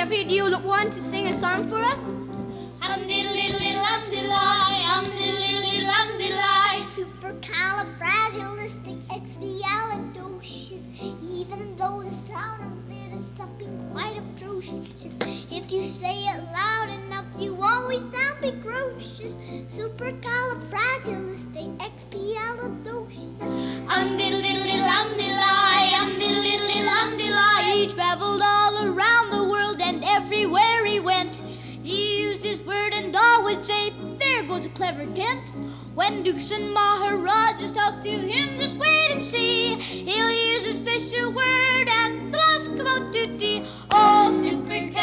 Jeffrey, do you want to sing a song for us? Supercalifragilisticexpialidocious. Even though the sound of it is something quite atrocious, if you say it loud enough, you always sound precocious. Supercalifragilisticexpialidocious. He traveled all around the world, and everywhere he went, he used his word and always say, there goes a clever gent. When dukes and maharajas talk to him, just wait and see. He'll use a special word and the laws come out to tea. Oh, supercalifragilisticexpialidocious.